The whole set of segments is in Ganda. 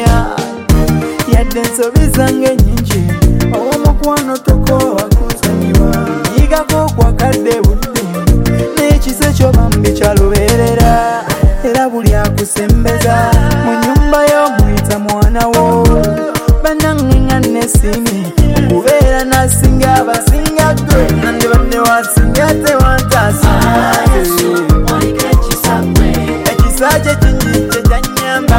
yadde ensobi zange nyingi owomukwano tokowa kuzanyiwa yigako kwakadde budde n'ekise kyo bambi kyalubeerera era buli akusembeza mu nyumba y'omuyita mwana wo banangenga nesimi okubeera nasinga abasinga gwe nande badde wasinga tewantasa ekisa kye kingi kye kyanyamba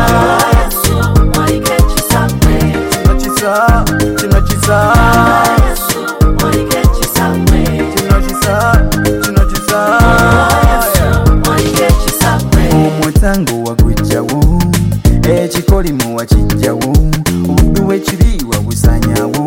kino kisa omutango wagujjawo ekikolimu wakijjawo obuddu w'ekibi wabusanyawo